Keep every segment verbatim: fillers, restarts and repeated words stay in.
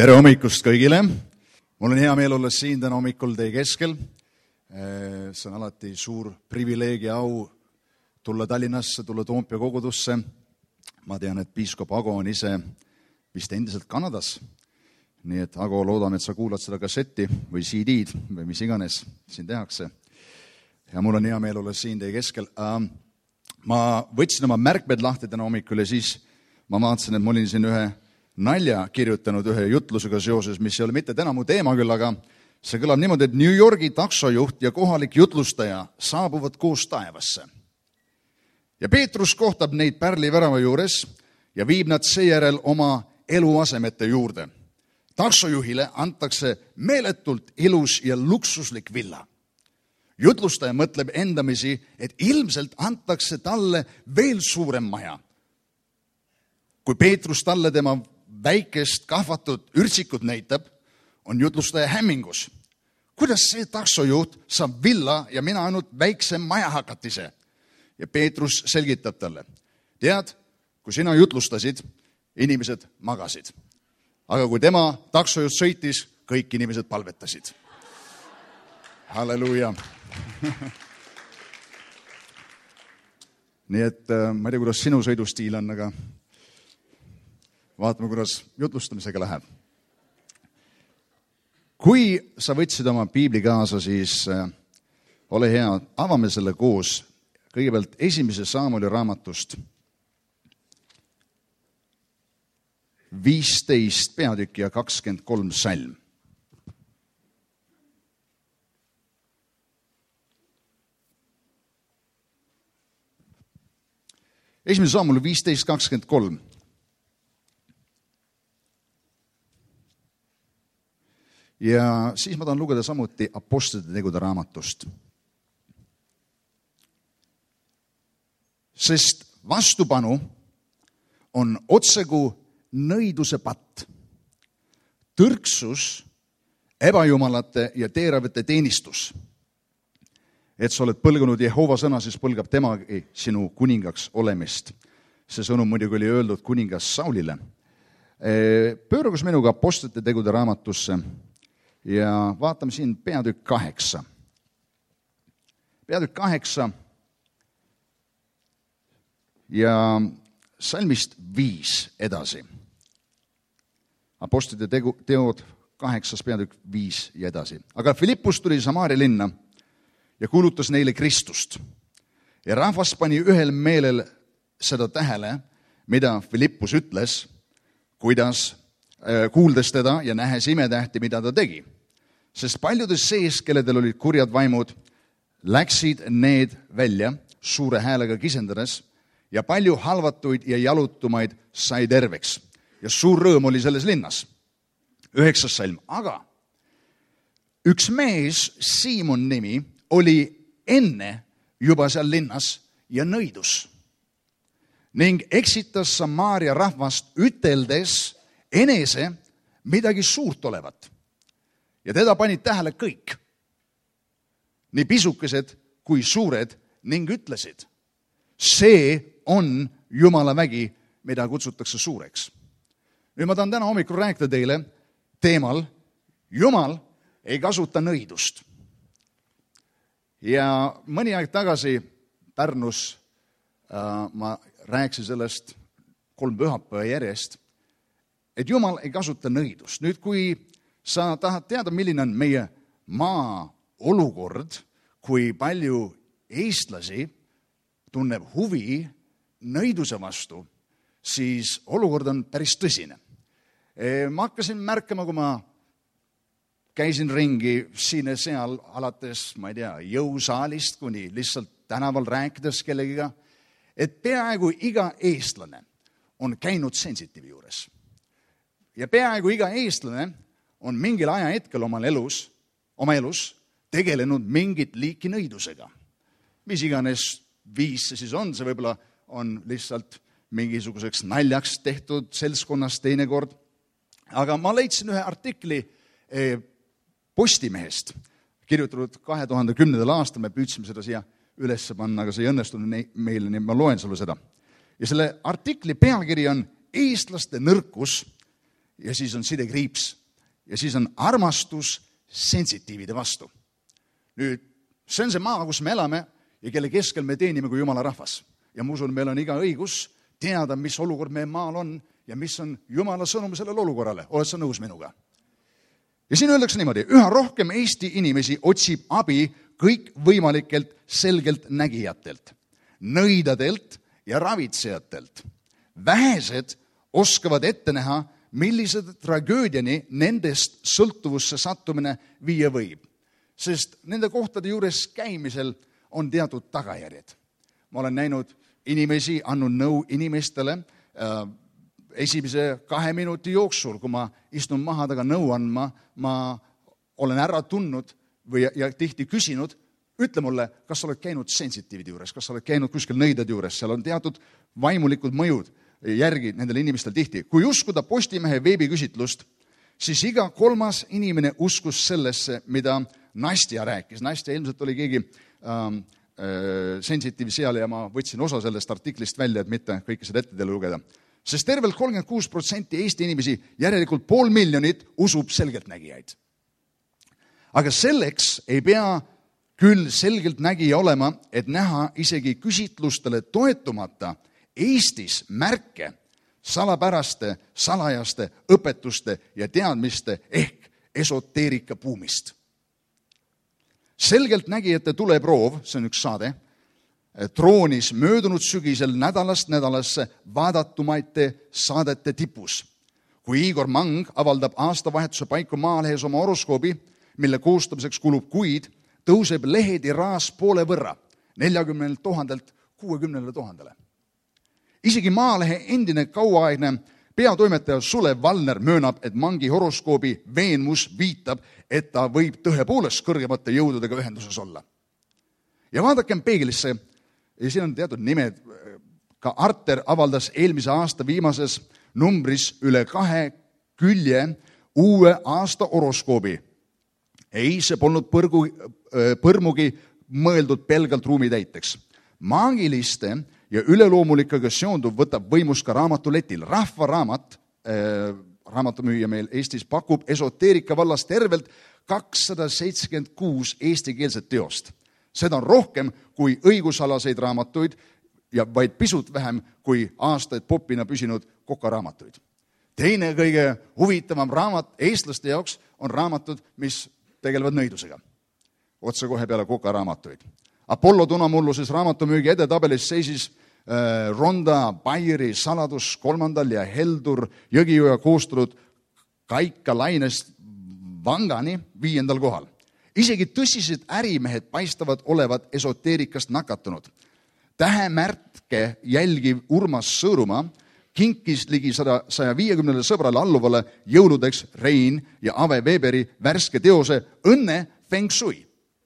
Tere hommikust kõigile! Mul on hea meel olla siin täna hommikul teie keskel. See on alati suur privileeg ja au tulla Tallinnasse, tulla Toompea kogudusse. Ma tean, et piiskop Ago on ise vist endiselt Kanadas. Nii et Ago, loodame, et sa kuulad seda kasseti või C D-d või mis iganes siin tehakse. Ja mul on hea meel olla siin teie keskel. Ma võtsin oma märkmed lahti täna hommikul ja siis ma vaatasin, et ma olin siin ühe nalja kirjutanud ühe jutlusega seoses, mis ei ole mitte täna mu teema küll, aga see kõlab niimoodi, et New Yorgi taksojuht ja kohalik jutlustaja saabuvad koos taevasse. Ja Peetrus kohtab neid pärlivärava juures ja viib nad seejärel oma eluasemete juurde. Taksojuhile antakse meeletult ilus ja luksuslik villa. Jutlustaja mõtleb endamisi, et ilmselt antakse talle veel suurem maja. Kui Peetrus talle tema väikest kahvatud ürtsikut näitab, on jutlustaja hämmingus. Kuidas see taksojuht saab villa ja mina ainult väikse maja hakatise? Ja Peetrus selgitab talle. Tead, kui sina jutlustasid, inimesed magasid. Aga kui tema taksojuht sõitis, kõik inimesed palvetasid. Halleluuja! Nii et ma ei tea, kuidas sinu sõidustiil on, aga vaatame, kuidas jutlustamisega läheb. Kui sa võtsid oma piibli kaasa, siis ole hea, avame selle koos. Kõigepealt esimese Saamuli raamatust. viisteist peatükki ja kakskümmend kolm salm. Esimese Saamuli viisteist kakskümmend kolm. Ja siis ma tahan lugeda samuti Apostlite tegude raamatust. Sest vastupanu on otsegu nõiduse patt, tõrksus, ebajumalate ja teeravate teenistus. Et sa oled põlgunud Jehova sõna, siis põlgab temagi sinu kuningaks olemist. See sõnum muidugi oli öeldud kuningas Saulile. Pööragus minuga Apostlite tegude raamatusse ja vaatame siin peatükk kaheksa. Peatükk kaheksa ja salmist viis edasi. Apostlite tegu, teod kaheksas peatükk viis ja edasi. Aga Filippus tuli Samaaria linna ja kuulutas neile Kristust. Ja rahvas pani ühel meelel seda tähele, mida Filippus ütles, kuidas kuuldes teda ja nähes imetähti, mida ta tegi. Sest paljudes sees, kelledel olid kurjad vaimud, läksid need välja suure häälega kisendades ja palju halvatuid ja jalutumaid sai terveks. Ja suur rõõm oli selles linnas. Üheksas salm. Aga üks mees, Siimon nimi, oli enne juba seal linnas ja nõidus. Ning eksitas Samaaria rahvast üteldes enese midagi suurt olevat. Ja teda panid tähele kõik, nii pisukesed kui suured, ning ütlesid, see on Jumala vägi, mida kutsutakse suureks. Nüüd ma tahan täna hommikul rääkida teile teemal, Jumal ei kasuta nõidust. Ja mõni aeg tagasi Pärnus äh, ma rääkisin sellest kolm pühapäeva järjest, et Jumal ei kasuta nõidust. Nüüd, kui sa tahad teada, milline on meie maa olukord, kui palju eestlasi tunneb huvi nõiduse vastu, siis olukord on päris tõsine. Ma hakkasin märkama, kui ma käisin ringi siin ja seal alates, ma ei tea, jõusaalist kuni lihtsalt tänaval rääkides kellegiga, et peaaegu iga eestlane on käinud sensitiivi juures. Ja peaaegu iga eestlane on mingil ajahetkel omal elus, oma elus tegelenud mingit liiki nõidusega. Mis iganes viis see siis on, see võib-olla on lihtsalt mingisuguseks naljaks tehtud seltskonnas teinekord. Aga ma leidsin ühe artikli Postimehest, kirjutatud kahe tuhande kümnendal aastal, me püüdsime seda siia üles panna, aga see ei õnnestunud meile, nii ma loen sulle seda. Ja selle artikli pealkiri on Eestlaste nõrkus ja siis on sidekriips ja siis on armastus sensitiivide vastu. Nüüd, see on see maa, kus me elame ja kelle keskel me teenime kui Jumala rahvas. Ja ma usun, meil on iga õigus teada, mis olukord meie maal on ja mis on Jumala sõnum sellele olukorrale. Oled sa nõus minuga? Ja siin öeldakse niimoodi, üha rohkem Eesti inimesi otsib abi kõik võimalikelt selgelt nägijatelt, nõidadelt ja ravitsejatelt. Vähesed oskavad ette näha, millised tragöödiani nendest sõltuvusse sattumine viia võib. Sest nende kohtade juures käimisel on teatud tagajärjed. Ma olen näinud inimesi, andnud nõu inimestele äh, esimese kahe minuti jooksul, kui ma istun maha taga nõu andma, ma olen ära tundnud või, ja tihti küsinud, ütle mulle, kas sa oled käinud sensitiivide juures, kas sa oled käinud kuskil nõidade juures, seal on teatud vaimulikud mõjud järgi nendel inimestel tihti. Kui uskuda Postimehe veebiküsitlust, siis iga kolmas inimene uskus sellesse, mida Nastja rääkis. Nastja ilmselt oli keegi ähm, äh, sensitiiv seal ja ma võtsin osa sellest artiklist välja, et mitte kõike seda ette teile lugeda. Sest tervelt kolmkümmend kuus protsenti Eesti inimesi, järelikult pool miljonit, usub selgeltnägijaid. Aga selleks ei pea küll selgeltnägija olema, et näha isegi küsitlustele toetumata Eestis märke salapäraste, salajaste õpetuste ja teadmiste ehk esoteerika buumist. Selgeltnägijate tuleproov, see on üks saade, troonis möödunud sügisel nädalast nädalasse vaadatumate saadete tipus. Kui Igor Mang avaldab aastavahetuse paiku Maalehes oma horoskoobi, mille koostamiseks kulub kuid, tõuseb lehetiraas poole võrra, neljakümnelt tuhandelt kuuekümnele tuhandele. Isegi Maalehe endine kauaaegne peatoimetaja Sulev Valner möönab, et Mangi horoskoobi veenmus viitab, et ta võib tõepoolest kõrgemate jõududega ühenduses olla. Ja vaadakem peeglisse, ja siin on teatud nimed, ka Arter avaldas eelmise aasta viimases numbris üle kahe külje uue aasta horoskoobi. Ei, see polnud põrgu, põrmugi mõeldud pelgalt ruumitäiteks. Maagiliste ja üleloomulikega seonduv võtab võimust ka raamatuletil. Rahvaraamat, äh, raamatumüüja meil Eestis pakub esoteerika vallas tervelt kakssada seitsekümmend kuus eestikeelset teost. Seda on rohkem kui õigusalaseid raamatuid ja vaid pisut vähem kui aastaid popina püsinud kokaraamatuid. Teine kõige huvitavam raamat eestlaste jaoks on raamatud, mis tegelevad nõidusega. Otse kohe peale kokaraamatuid. Apollo tunamulluses raamatumüügi edetabelis seisis äh, Ronda Bairi saladus kolmandal ja Heldur Jõgioja koostunud Kaika Lainest Vangani viiendal kohal. Isegi tõsised ärimehed paistavad olevat esoteerikast nakatunud. Tähemärtke jälgiv Urmas Sõõrumaa kinkis ligi saja viiekümnele sõbrale alluvale jõuludeks Rein ja Ave Weberi värske teose Õnne Feng Shui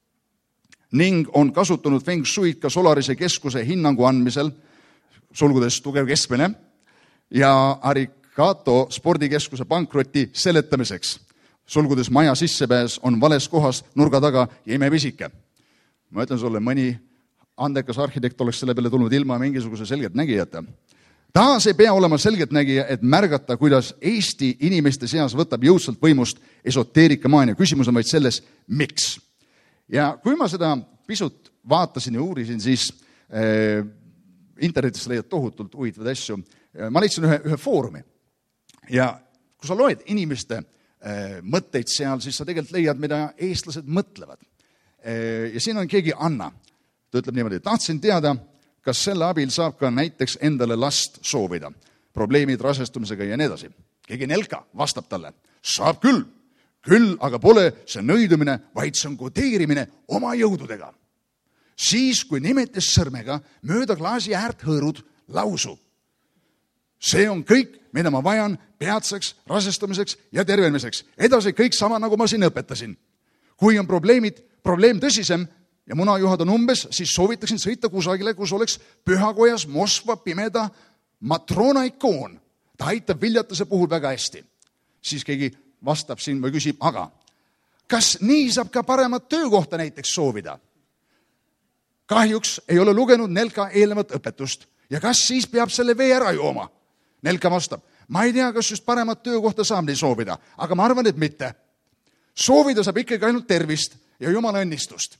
ning on kasutanud Feng Shui't ka Solarise keskuse hinnangu andmisel, sulgudes tugev keskmine, ja Arigato spordikeskuse pankroti seletamiseks. Sulgudes maja sissepääs on vales kohas nurga taga ja imepisike. Ma ütlen sulle, mõni andekas arhitekt oleks selle peale tulnud ilma mingisuguse selgeltnägijata. Taas ei pea olema selgeltnägija, et märgata, kuidas Eesti inimeste seas võtab jõudsalt võimust esoteerika maania. Küsimus on vaid selles, miks. Ja kui ma seda pisut vaatasin ja uurisin, siis äh, internetis leiad tohutult huvitavaid asju. Ma leidsin ühe, ühe foorumi. Ja kui sa loed inimeste mõtteid seal, siis sa tegelikult leiad, mida eestlased mõtlevad. Ja siin on keegi Anna. Ta ütleb niimoodi, tahtsin teada, kas selle abil saab ka näiteks endale last soovida. Probleemid rasestumisega ja nii edasi. Keegi Nelka vastab talle. Saab küll, küll, aga pole see nõidumine, vaid see on kodeerimine oma jõududega. Siis, kui nimetes sõrmega mööda klaasi äärt hõõrud lausu. See on kõik, mida ma vajan peatseks, rasestumiseks ja tervenemiseks. Edasi kõik sama, nagu ma siin õpetasin. Kui on probleemid, probleem tõsisem ja munajuhad on umbes, siis soovitaksin sõita kusagile, kus oleks pühakojas Moskva pimeda matrona ikoon. Ta aitab viljatuse puhul väga hästi. Siis keegi vastab siin või küsib, aga kas nii saab ka paremat töökohta näiteks soovida? Kahjuks ei ole lugenud Nelka eelnevat õpetust. Ja kas siis peab selle vee ära jooma? Nelka vastab, Ma ei tea, kas just paremat töökohta saab nii soovida, aga ma arvan, et mitte. Soovida saab ikkagi ainult tervist ja Jumala õnnistust.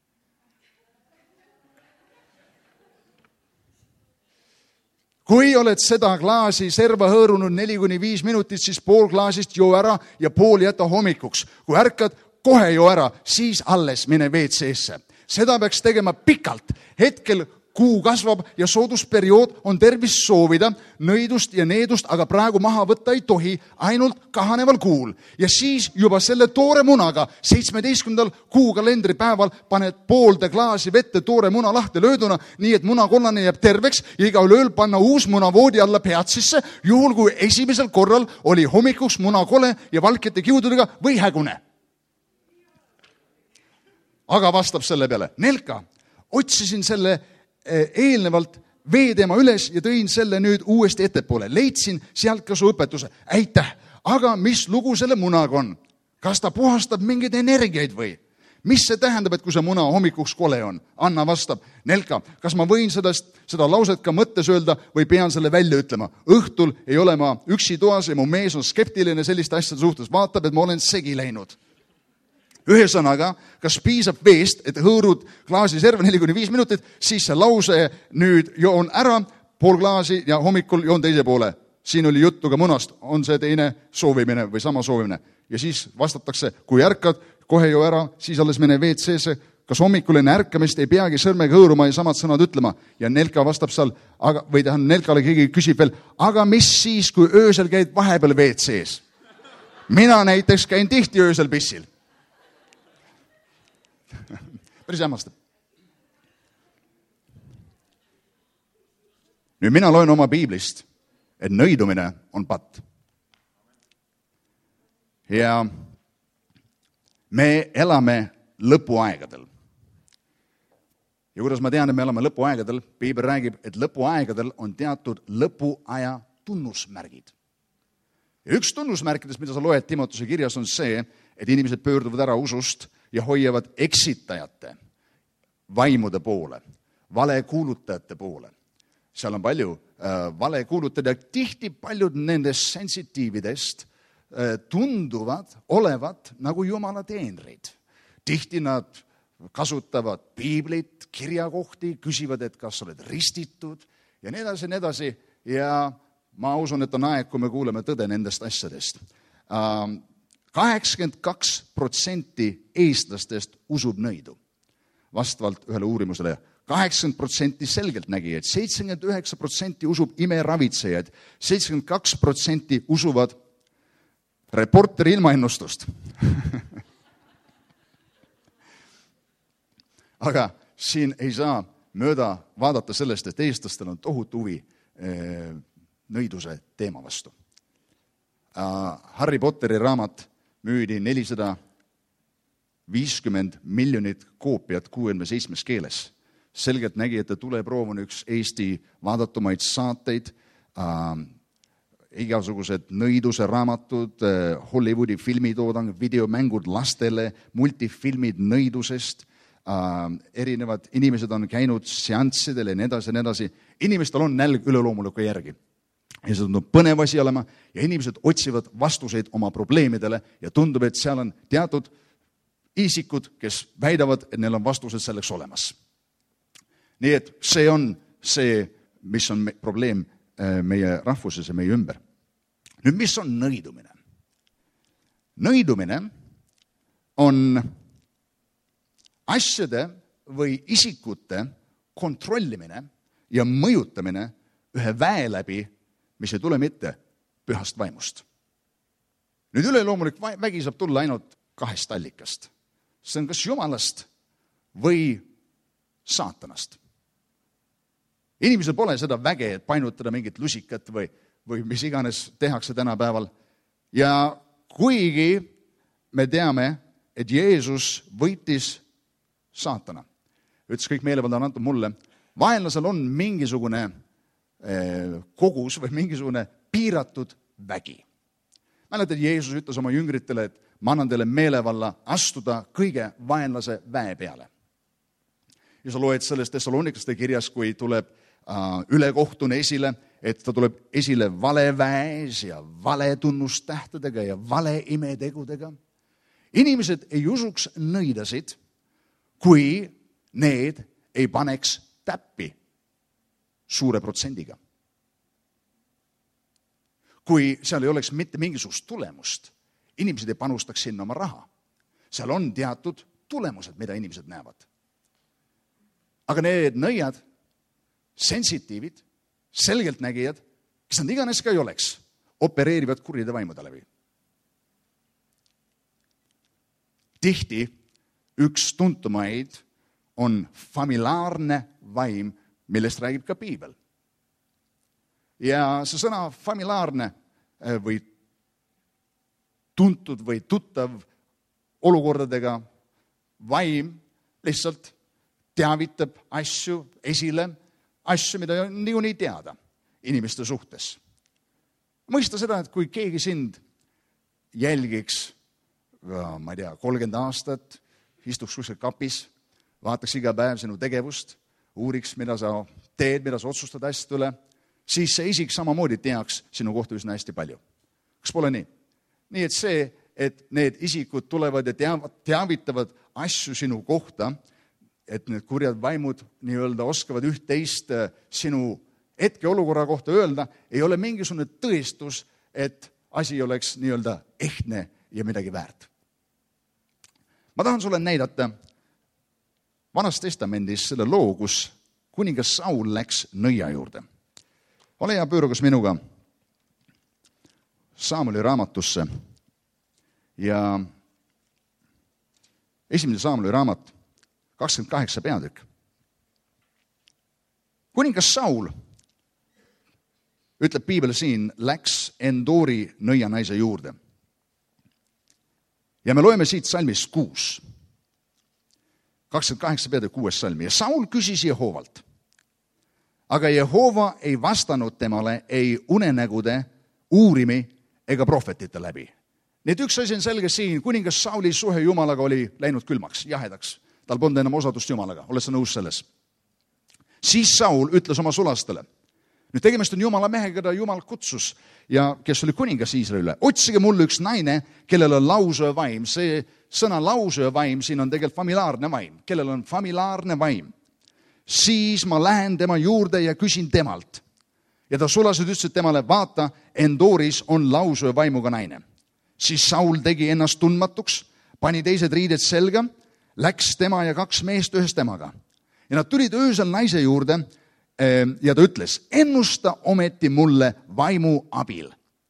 Kui oled seda klaasi serva hõõrunud neli kuni viis minutit, siis pool klaasist joo ära ja pool jäta hommikuks. Kui ärkad, kohe joo ära, siis alles mine W C-sse. Seda peaks tegema pikalt. Hetkel kuu kasvab ja soodusperiood on tervis soovida, nõidust ja needust, aga praegu maha võtta ei tohi, ainult kahaneval kuul. Ja siis juba selle toore munaga seitsmeteistkümnendal kuu kalendripäeval paned poolde klaasi vette toore muna lahti lööduna, nii et munakollane jääb terveks ja iga ööl panna uus muna voodi alla peatsisse, juhul kui esimesel korral oli hommikuks muna kole ja valkete kiududega või hägune. Aga vastab selle peale, Nelka, otsisin selle eelnevalt veeteema üles ja tõin selle nüüd uuesti ettepoole. Leidsin sealt ka su õpetuse. Aitäh! Aga mis lugu selle munaga on? Kas ta puhastab mingeid energiaid või? Mis see tähendab, et kui see muna hommikuks kole on? Anna vastab, Nelka, kas ma võin sellest, seda lauset ka mõttes öelda või pean selle välja ütlema? Õhtul ei ole ma üksi toas ja mu mees on skeptiline selliste asjade suhtes. Vaatab, et ma olen segi läinud. Ühesõnaga, kas piisab veest, et hõõrud klaasi serva neli kuni viis minutit, siis see lause nüüd joon ära, pool klaasi ja hommikul joon teise poole. Siin oli juttu ka munast, on see teine soovimine või sama soovimine. Ja siis vastatakse, kui ärkad, kohe joo ära, siis alles mene W C-sse, kas hommikul enne ärkamist ei peagi sõrmega hõõruma ja samad sõnad ütlema. Ja Nelka vastab seal, aga, või tähendab Nelkale keegi küsib veel, aga mis siis, kui öösel käid vahepeal W C-s? Mina näiteks käin tihti öösel pissil. Päris hämmastab. Nüüd mina loen oma piiblist, et nõidumine on patt. Ja me elame lõpuaegadel. Ja kuidas ma tean, et me elame lõpuaegadel, piibel räägib, et lõpuaegadel on teatud lõpuaja tunnusmärgid. Ja üks tunnusmärkidest, mida sa loed Timotuse kirjas, on see, et inimesed pöörduvad ära usust ja hoiavad eksitajate vaimude poole, valekuulutajate poole. Seal on palju äh, valekuulutajad ja tihti paljud nendest sensitiividest äh, tunduvad olevat nagu Jumala teenrid. Tihti nad kasutavad piiblit, kirjakohti, küsivad, et kas oled ristitud ja nii edasi, nii edasi. Ja ma usun, et on aeg, kui me kuuleme tõde nendest asjadest. Äh, kaheksakümmend kaks protsenti eestlastest usub nõidu. Vastavalt ühele uurimusele kaheksakümmend protsenti selgelt nägijaid, seitsekümmend üheksa protsenti usub imeravitsejaid, seitsekümmend kaks protsenti usuvad Reporteri ilmaennustust. Aga siin ei saa mööda vaadata sellest, et eestlastel on tohutu huvi nõiduse teema vastu. Harry Potteri raamat müüdi nelisada viiskümmend miljonit koopiat kuuekümne seitsmes keeles. Selgelt nägi, et tuleproov on üks Eesti vaadatumaid saateid, äh, igasugused nõiduse raamatud, äh, Hollywoodi filmitoodang, videomängud lastele, multifilmid nõidusest, äh, erinevad inimesed on käinud seanssidel ja nii edasi ja nii edasi. Inimestel on nälg üleloomuliku järgi. Ja see tundub põnev asi olema ja inimesed otsivad vastuseid oma probleemidele ja tundub, et seal on teatud isikud, kes väidavad, et neil on vastused selleks olemas. Nii et see on see, mis on probleem meie rahvuses ja meie ümber. Nüüd, mis on nõidumine? Nõidumine on asjade või isikute kontrollimine ja mõjutamine ühe väe läbi, mis ei tule mitte pühast vaimust. Nüüd üleloomulik vägi saab tulla ainult kahest allikast. See on kas Jumalast või saatanast. Inimesel pole seda väge, et painutada mingit lusikat või, või mis iganes tehakse tänapäeval. Ja kuigi me teame, et Jeesus võitis saatana, ütles kõik meelevald on antud mulle, vaenlasel on mingisugune eh, kogus või mingisugune piiratud vägi. Mäletad, Jeesus ütles oma jüngritele, et ma annan teile meelevalla astuda kõige vaenlase väe peale. Ja sa loed sellest Thessalonikaste kirjas, kui tuleb uh, ülekohtune esile, et ta tuleb esile valeväes ja valetunnustähtedega ja vale imetegudega. Inimesed ei usuks nõidasid, kui need ei paneks täppi suure protsendiga. Kui seal ei oleks mitte mingisugust tulemust, inimesed ei panustaks sinna oma raha. Seal on teatud tulemused, mida inimesed näevad. Aga need nõiad, sensitiivid, selgeltnägijad, kes nad iganes ka ei oleks, opereerivad kurjade vaimude läbi. Tihti üks tuntumaid on familiaarne vaim, millest räägib ka piibel. Ja see sõna familiaarne või tuntud või tuttav olukordadega vaim lihtsalt teavitab asju esile, asju, mida on niikuinii teada inimeste suhtes. Mõista seda, et kui keegi sind jälgiks, ma ei tea, kolmkümmend aastat, istuks kuskil kapis, vaataks iga päev sinu tegevust, uuriks, mida sa teed, mida sa otsustad asjad üle, siis see isik samamoodi teaks sinu kohta üsna hästi palju. Kas pole nii? Nii et see, et need isikud tulevad ja teavitavad asju sinu kohta, et need kurjad vaimud nii-öelda oskavad üht-teist sinu hetkeolukorra kohta öelda, ei ole mingisugune tõestus, et asi oleks nii-öelda ehtne ja midagi väärt. Ma tahan sulle näidata Vanas testamendis selle loo, kus kuningas Saul läks nõia juurde. Ole hea, pöörugas minuga Saamuli raamatusse ja esimene Saamuli raamat, kakskümmend kaheksa peatükk. Kuningas Saul, ütleb piibel siin, läks Endori nõianaise juurde. Ja me loeme siit salmist kuus. kakskümmend kaheksa peatükk kuues salmi. Ja Saul küsis Jehovalt. Aga Jehova ei vastanud temale ei unenägude, uurimi ega prohvetite läbi. Nii et üks asi on selge siin, kuningas Sauli suhe Jumalaga oli läinud külmaks, jahedaks. Tal polnud enam osadust Jumalaga, oled sa nõus selles? Siis Saul ütles oma sulastele. Nüüd tegemist on Jumala mehega, keda Jumal kutsus ja kes oli kuningas Iisraelile. Otsige mulle üks naine, kellel on lausöö vaim. See sõna lausöö vaim siin on tegelikult familiaarne vaim. Kellel on familiaarne vaim. Siis ma lähen tema juurde ja küsin temalt. Ja ta sulased ütlesid temale, vaata, Endoris on lausöö vaimuga naine. Siis Saul tegi ennast tundmatuks, pani teised riided selga, läks tema ja kaks meest ühes temaga. Ja nad tulid öösel naise juurde ja ta ütles, ennusta ometi mulle vaimu abil.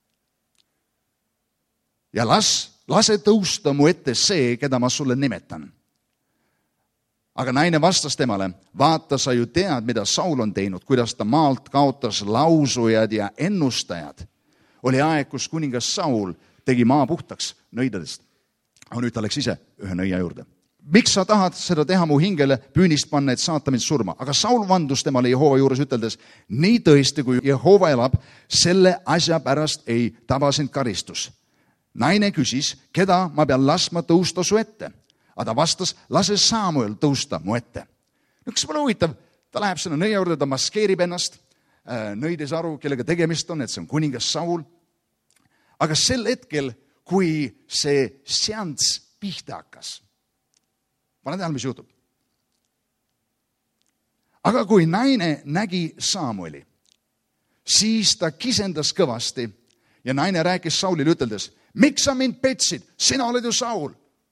Ja las, lase tõusta mu ette see, keda ma sulle nimetan. Aga naine vastas temale, vaata, sa ju tead, mida Saul on teinud, kuidas ta maalt kaotas lausujad ja ennustajad. Oli aeg, kus kuningas Saul tegi maa puhtaks nõidadest. Aga nüüd ta läks ise ühe nõia juurde. Miks sa tahad seda teha mu hingele püünist panna, et saata mind surma? Aga Saul vandus temale Jehova juures üteldes, nii tõesti, kui Jehova elab, selle asja pärast ei taba sind karistus. Naine küsis, keda ma pean laskma tõusta su ette. Aga ta vastas, lase Samuel tõusta mu ette. Üks pole huvitav, ta läheb sinna nõia juurde, ta maskeerib ennast, nõides aru, kellega tegemist on, et see on kuningas Saul. Aga sel hetkel, kui see seanss pihta hakkas, pane tähele, mis juhtub. Aga kui naine nägi Samueli, siis ta kisendas kõvasti ja naine rääkis Saulile üteldes, miks sa mind petsid? Sina oled ju Saul.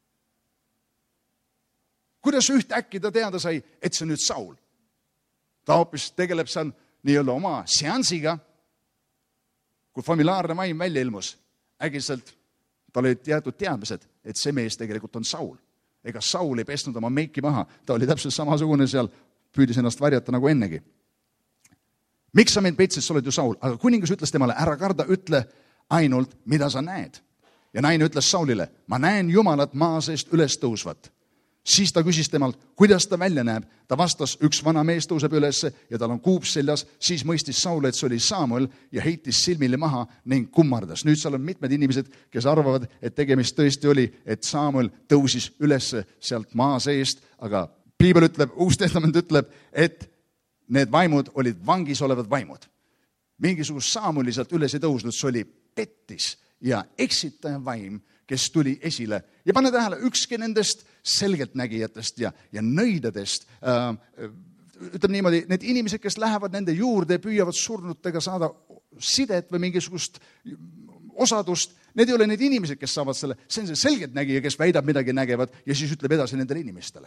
Kuidas ühtäkki ta teada sai, et see on nüüd Saul? Ta hoopis tegeleb seal nii-öelda oma seansiga, kui familiaarne vaim välja ilmus. Ägiselt tal olid jäetud teadmised, et see mees tegelikult on Saul. Ega Saul ei pesnud oma meiki maha. Ta oli täpselt samasugune seal, püüdis ennast varjata nagu ennegi. Miks sa mind petsid, sa oled ju Saul? Aga kuningas ütles temale, ära karda, ütle ainult, mida sa näed. Ja naine ütles Saulile, ma näen Jumalat maa seest üles tõusvat. Siis ta küsis temalt, kuidas ta välja näeb. Ta vastas, üks vana mees tõuseb ülesse ja tal on kuup seljas. Siis mõistis Saul, et see oli Samuel ja heitis silmile maha ning kummardas. Nüüd seal on mitmed inimesed, kes arvavad, et tegemist tõesti oli, et Samuel tõusis ülesse sealt maa seest. Aga piibel ütleb, Uus Testament ütleb, et need vaimud olid vangis olevad vaimud. mingisugust saamuli sealt üles ei tõusnud, see oli pettis ja eksitaja vaim, kes tuli esile. Ja pane tähele, ükski nendest selgeltnägijatest ja, ja nõidadest, äh, ütleme niimoodi, need inimesed, kes lähevad nende juurde ja püüavad surnutega saada sidet või mingisugust osadust, need ei ole need inimesed, kes saavad selle, see on see selgeltnägija, kes väidab midagi nägevat ja siis ütleb edasi nendele inimestele.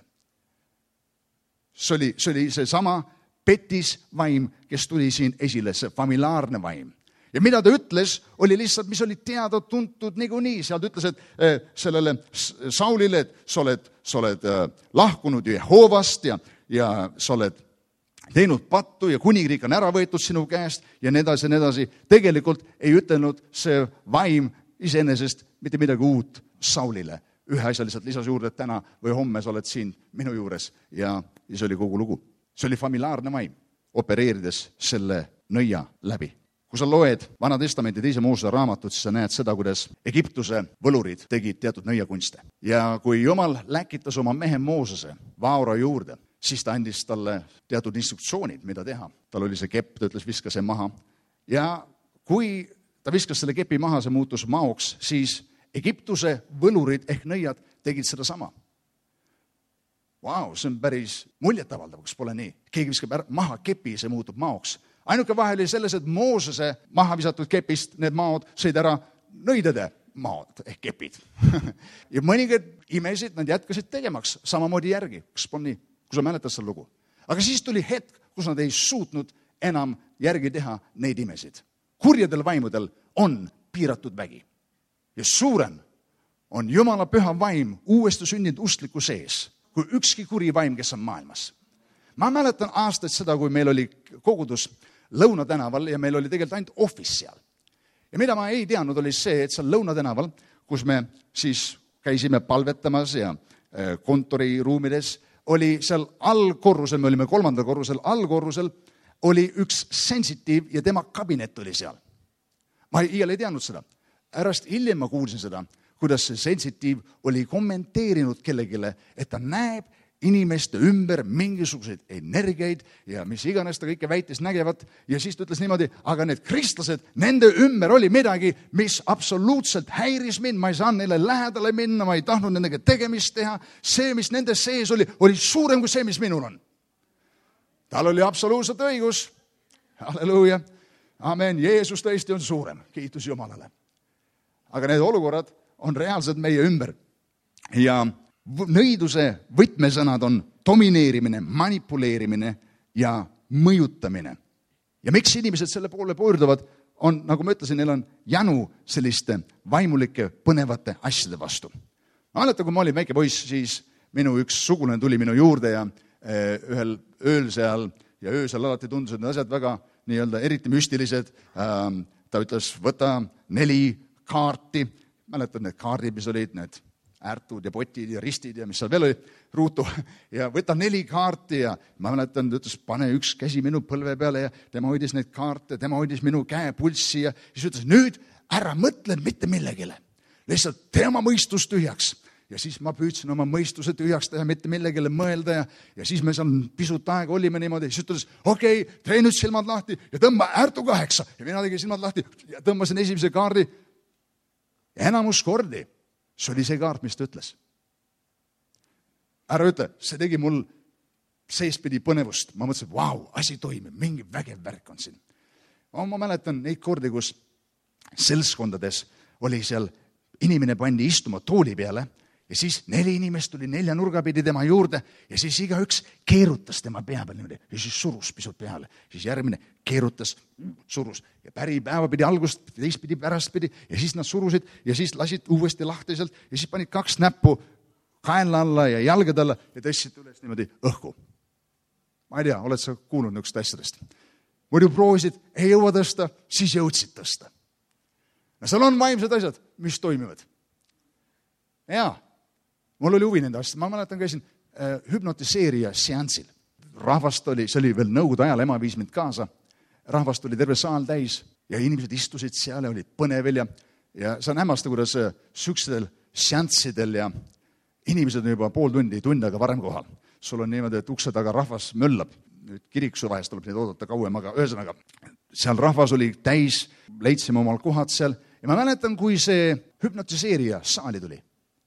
See oli, see oli see sama petis vaim, kes tuli siin esile, see familiaarne vaim. Ja mida ta ütles, oli lihtsalt, mis oli teada tuntud niikuinii. Seal ta ütles, et äh, sellele Saulile, et sa oled, sa oled äh, lahkunud Jehovast ja, ja sa oled teinud pattu ja kuningriik on ära võetud sinu käest ja nii edasi ja nii edasi. Tegelikult ei ütelnud see vaim iseenesest mitte midagi uut Saulile. Ühe asja lihtsalt lisas juurde, et täna või homme sa oled siin minu juures ja, ja see oli kogu lugu. See oli familiaarne vaim, opereerides selle nõia läbi. Kui sa loed Vana Testamenti teise Moosese raamatut, siis sa näed seda, kuidas Egiptuse võlurid tegid teatud nõiakunste. Ja kui Jumal läkitas oma mehe Moosese Vaora juurde, siis ta andis talle teatud instruktsioonid, mida teha. Tal oli see kepp, ta ütles, viska see maha. Ja kui ta viskas selle kepi maha, see muutus maoks, siis Egiptuse võlurid ehk nõiad tegid seda sama. Vau, see on päris muljetavaldav, kas pole nii. Keegi viskab ära, maha kepi, see muutub maoks. Ainuke vahe oli selles, et Moosese maha visatud kepist need maod sõid ära nõidade maod ehk kepid. Ja mõningad imesid nad jätkasid tegemaks samamoodi järgi. Kas pole nii? Kui sa mäletad selle lugu. Aga siis tuli hetk, kus nad ei suutnud enam järgi teha neid imesid. Kurjadel vaimudel on piiratud vägi. Ja suurem on Jumala püha vaim uuesti sünninud uskliku sees, kui ükski kuri vaim, kes on maailmas. Ma mäletan aastaid seda, kui meil oli kogudus Lõunatänaval ja meil oli tegelikult ainult office seal. Ja mida ma ei teadnud, oli see, et seal Lõunatänaval, kus me siis käisime palvetamas ja kontoriruumides, oli seal allkorrusel, me olime kolmandal korrusel, allkorrusel oli üks sensitiiv ja tema kabinet oli seal. Ma iial ei teadnud seda. Ärast hiljem ma kuulsin seda, kuidas see sensitiiv oli kommenteerinud kellegile, et ta näeb inimeste ümber mingisuguseid energiaid ja mis iganes ta kõike väitis nägevat. Ja siis ta ütles niimoodi, aga need kristlased, nende ümber oli midagi, mis absoluutselt häiris mind. Ma ei saanud neile lähedale minna, ma ei tahtnud nendega tegemist teha. See, mis nende sees oli, oli suurem kui see, mis minul on. Tal oli absoluutselt õigus. Halleluuja. Amen. Jeesus tõesti on suurem. Kiitus Jumalale. Aga need olukorrad on reaalselt meie ümber. Ja nõiduse võtmesõnad on domineerimine, manipuleerimine ja mõjutamine. Ja miks inimesed selle poole pöörduvad, on, nagu ma ütlesin, neil on janu selliste vaimulike põnevate asjade vastu. Ma mäletan, kui ma olin väike poiss, siis minu üks sugulane tuli minu juurde ja ühel ööl seal ja öösel alati tundusid need asjad väga nii-öelda eriti müstilised. Ta ütles, võta neli kaarti. Mäletan need kaardid, mis olid need ärtud ja potid ja ristid ja mis seal veel oli, ruutu, ja võta neli kaarti ja ma mäletan, ta ütles, pane üks käsi minu põlve peale ja tema hoidis neid kaarte, tema hoidis minu käe pulssi ja siis ütles, nüüd ära mõtle mitte millegile, lihtsalt tee oma mõistus tühjaks. Ja siis ma püüdsin oma mõistuse tühjaks teha, mitte millegile mõelda ja, ja siis me seal pisut aega olime niimoodi, siis ütles, okei, okay, tee nüüd silmad lahti ja tõmba ärtu kaheksa ja mina tegin silmad lahti ja tõmbasin esimese kaardi ja enamus kordi. See oli see kaart, mis ta ütles. Ära ütle, see tegi mul seespidi põnevust. Ma mõtlesin, vau, asi toimib, mingi vägev värk on siin. Ma mäletan neid kordi, kus seltskondades oli seal, inimene pandi istuma tooli peale ja siis neli inimest tuli nelja nurga pidi tema juurde ja siis igaüks keerutas tema pea peal niimoodi ja siis surus pisut peale. Siis järgmine keerutas, surus ja päri päeva pidi algust, teistpidi pärastpidi ja siis nad surusid ja siis lasid uuesti lahtiselt ja siis panid kaks näppu kaela alla ja jalgade alla ja tõstsid üles niimoodi õhku. Ma ei tea, oled sa kuulnud niisugust asjadest? Muidu proovisid, ei jõua tõsta, siis jõudsid tõsta. Ja seal on vaimsed asjad, mis toimivad. Jaa. Mul oli huvi nende asjad. Ma mäletan, käisin äh, hüpnotiseerija seansil. Rahvast oli, see oli veel nõukogude ajal, ema viis mind kaasa. Rahvast oli terve saal täis ja inimesed istusid seal ja olid põnevel ja, ja see on hämmasta, kuidas süksedel seanssidel ja inimesed on juba pool tundi, tund aega varem kohal. Sul on niimoodi, et ukse taga rahvas möllab. Nüüd kiriksu vahest tuleb neid oodata kauem, aga ühesõnaga seal rahvas oli täis, leidsime omal kohad seal ja ma mäletan, kui see hüpnotiseerija saali tuli.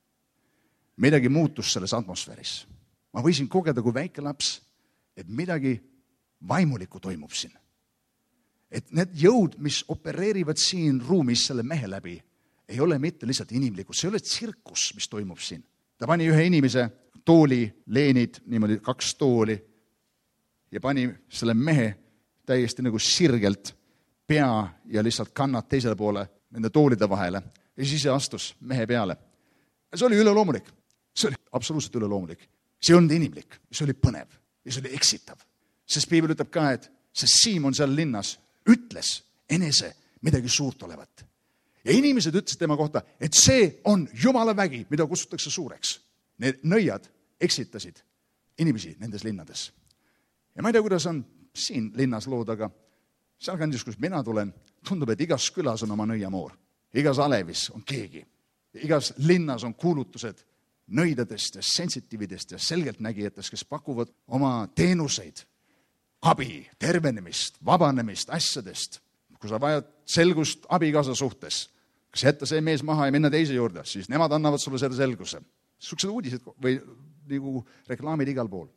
Midagi muutus selles atmosfääris. Ma võisin kogeda kui väike laps, et midagi vaimulikku toimub siin. Et need jõud, mis opereerivad siin ruumis selle mehe läbi, ei ole mitte lihtsalt inimlikud, see ei ole tsirkus, mis toimub siin. Ta pani ühe inimese tooli, leenid, niimoodi kaks tooli ja pani selle mehe täiesti nagu sirgelt pea ja lihtsalt kannad teisele poole nende toolide vahele ja siis ise astus mehe peale. See oli üleloomulik. See oli absoluutselt üleloomulik. See ei olnud inimlik, see oli põnev ja see oli eksitav. Sest piibel ütleb ka, et see Siimon seal linnas ütles enese midagi suurt olevat. Ja inimesed ütlesid tema kohta, et see on Jumala vägi, mida kutsutakse suureks. Need nõiad eksitasid inimesi nendes linnades. Ja ma ei tea, kuidas on siin linnas lood, aga seal kandis, kus mina tulen, tundub, et igas külas on oma nõiamoor. Igas alevis on keegi. Igas linnas on kuulutused nõidadest ja sensitiividest ja selgeltnägijatest, kes pakuvad oma teenuseid, abi, tervenemist, vabanemist, asjadest. Kui sa vajad selgust abikaasa suhtes, kas jätta see mees maha ja minna teise juurde, siis nemad annavad sulle selle selguse. Suksed uudised või nagu reklaamid igal pool.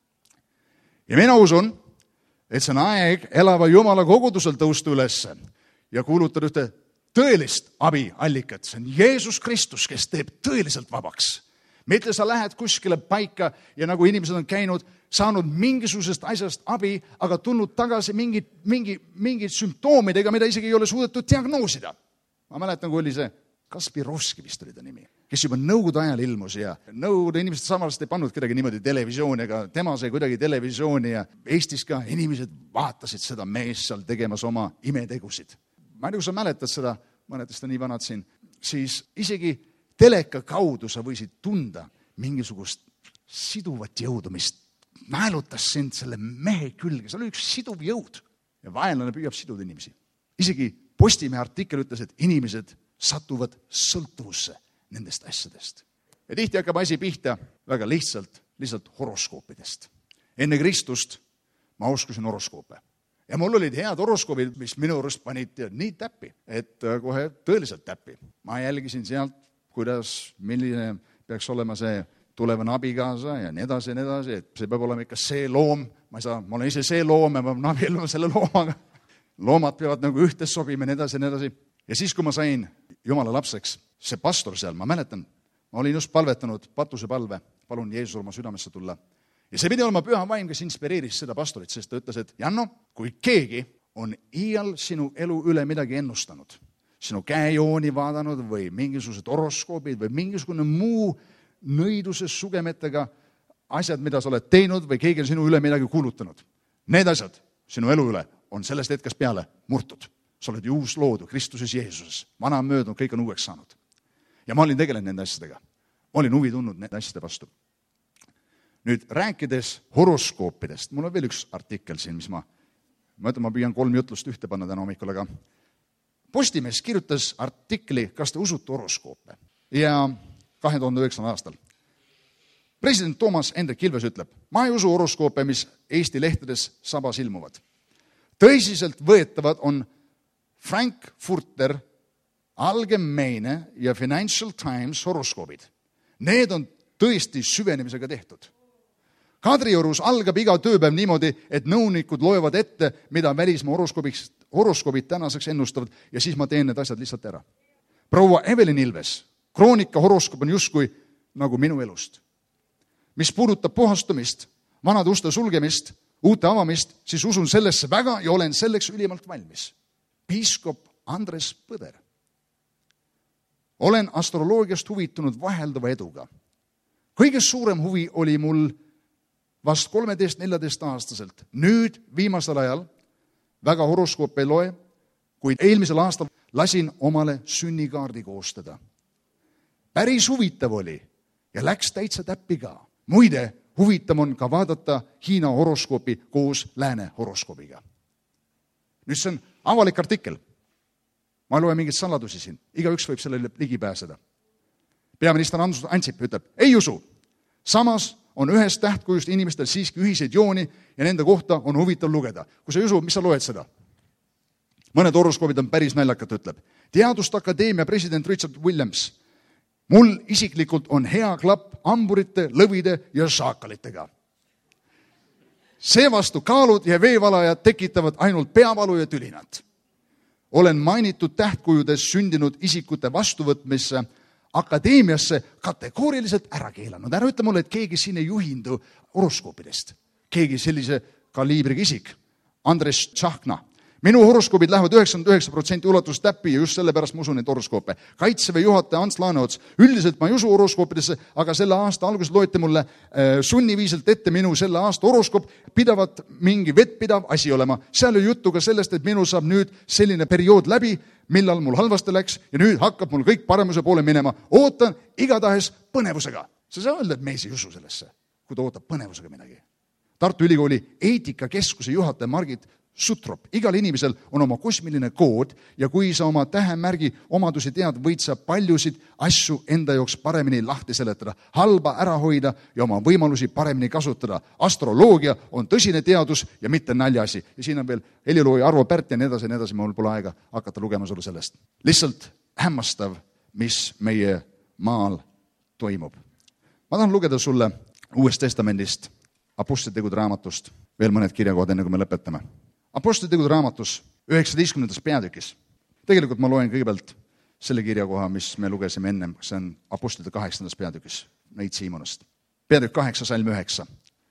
Ja mina usun, et see on aeg elava Jumala kogudusel tõusta ülesse ja kuulutada ühte tõelist abiallikat. See on Jeesus Kristus, kes teeb tõeliselt vabaks. Mitte sa lähed kuskile paika ja nagu inimesed on käinud, saanud mingisugusest asjast abi, aga tulnud tagasi mingi, mingi, mingi sümptoomidega, mida isegi ei ole suudetud diagnoosida. Ma mäletan, kui oli see Kaspirovski vist oli ta nimi, kes juba nõukogude ajal ilmus ja nõukogude inimesed samalast ei pannud kedagi niimoodi televisiooni, aga tema sai kuidagi televisiooni ja Eestis ka inimesed vaatasid seda mees seal tegemas oma imetegusid. Ma ei tea, kui sa mäletad seda, mõnedest on nii vanad siin, siis isegi teleka kaudu sa võisid tunda mingisugust siduvat jõudu, mis naelutas sind selle mehe külge. See oli üks siduv jõud ja vaenlane püüab siduda inimesi. Isegi Postimehe artikkel ütles, et inimesed satuvad sõltuvusse nendest asjadest. Ja tihti hakkab asi pihta väga lihtsalt, lihtsalt horoskoopidest. Enne Kristust ma oskusin horoskoope. Ja mul olid head horoskoobid, mis minu arust panid nii täppi, et kohe tõeliselt täppi. Ma jälgisin sealt, kuidas, milline peaks olema see tulevane abikaasa ja nii edasi ja nii edasi, et see peab olema ikka see loom. Ma ei saa, ma olen ise see loom ja ma pean abielluma selle loomaga. Loomad peavad nagu ühtes sobima ja nii edasi ja nii edasi. Ja siis, kui ma sain Jumala lapseks, see pastor seal, ma mäletan, ma olin just palvetanud patusepalve, palun Jeesus oma südamesse tulla. Ja see pidi olema püha vaim, kes inspireeris seda pastorit, sest ta ütles, et Janno, kui keegi on iial sinu elu üle midagi ennustanud, sinu käejooni vaadanud või mingisugused horoskoobid või mingisugune muu nõiduses sugemetega asjad, mida sa oled teinud või keegi on sinu üle midagi kuulutanud. Need asjad sinu elu üle on sellest hetkest peale murtud. Sa oled ju uus loodu Kristuses Jeesuses. Vana on möödunud, kõik on uueks saanud. Ja ma olin tegelenud nende asjadega. Ma olin huvi tundnud nende asjade vastu. Nüüd, rääkides horoskoopidest, mul on veel üks artikkel siin, mis ma, ma ütlen, ma püüan kolm jutlust ühte panna täna hommikul, aga Postimees kirjutas artikli, kas te usute horoskoope. Ja kahe tuhande üheksandal aastal. President Toomas Hendrik Ilves ütleb, ma ei usu horoskoope, mis Eesti lehtedes sabas ilmuvad. Tõsiselt võetavad on Frankfurter Allgemeine ja Financial Times horoskoobid. Need on tõesti süvenemisega tehtud. Kadriorus algab iga tööpäev niimoodi, et nõunikud loevad ette, mida välismaa horoskoobid tänaseks ennustavad ja siis ma teen need asjad lihtsalt ära. Proua Evelyn Ilves, kroonika horoskoop on justkui nagu minu elust. Mis puudutab puhastumist, vanade uste sulgemist, uute avamist, siis usun sellesse väga ja olen selleks ülimalt valmis. Piiskop Andres Põder. Olen astroloogiast huvitunud vahelduva eduga. Kõige suurem huvi oli mul vast kolmeteist-neljateist aastaselt. Nüüd viimasel ajal väga horoskoop ei loe, kuid eelmisel aastal lasin omale sünnikaardi koostada. Päris huvitav oli ja läks täitsa täppi ka. Muide, huvitav on ka vaadata Hiina horoskoopi koos lääne horoskoobiga. Nüüd see on avalik artikkel. Ma ei loe mingit saladusi siin. Igaüks võib sellele ligi pääseda. Peaminister Andrus Ansip ütleb, ei usu. Samas on ühest tähtkujust inimestel siiski ühiseid jooni ja nende kohta on huvitav lugeda. Kui sa ei usu, mis sa loed seda? mõned horoskoobid on päris naljakad, ütleb. Teaduste Akadeemia president Richard Williams. Mul isiklikult on hea klapp hamburite, lõvide ja šaakalitega. Seevastu kaalud ja veevalajad tekitavad ainult peavalu ja tülinat. Olen mainitud tähtkujudes sündinud isikute vastuvõtmisse akadeemiasse kategooriliselt ära keelanud. Ära ütle mulle, et keegi siin ei juhindu horoskoopidest. Keegi sellise kaliibriga isik. Andres Tšahkna. Minu horoskoobid lähevad üheksakümmend üheksa protsenti ulatuses täppi ja just sellepärast ma usun neid horoskoope. Kaitseväe juhataja Ants Laaneots. Üldiselt ma ei usu horoskoopidesse, aga selle aasta alguses loeti mulle äh, sunniviiselt ette minu selle aasta horoskoop. Pidavat mingi vettpidav asi olema. Seal oli juttu ka sellest, et minul saab nüüd selline periood läbi, millal mul halvasti läks ja nüüd hakkab mul kõik paremuse poole minema. Ootan igatahes põnevusega. Sa saa öelda, et mees ei usu sellesse, kui ta ootab põnevusega midagi. Tartu Ülikooli eetikakeskuse juhataja Margit Sutrop. Igal inimesel on oma kosmiline kood ja kui sa oma tähemärgi omadusi tead, võid sa paljusid asju enda jooks paremini lahti seletada, halba ära hoida ja oma võimalusi paremini kasutada. Astroloogia on tõsine teadus ja mitte naljaasi. Ja siin on veel helilooja Arvo Pärt ja nii edasi, nii edasi, mul pole aega hakata lugema sulle sellest. Lihtsalt hämmastav, mis meie maal toimub. Ma tahan lugeda sulle Uuest Testamendist, Apostlitegude raamatust, veel mõned kirjakohad, enne kui me lõpetame. Apostlitegude raamatus üheksateistkümnendas peatükis. Tegelikult ma loen kõigepealt selle kirjakoha, mis me lugesime ennem, see on Apostlite kaheksandas peatükis, Neit Siimonast. Peatükk kaheksa, salm üheksa.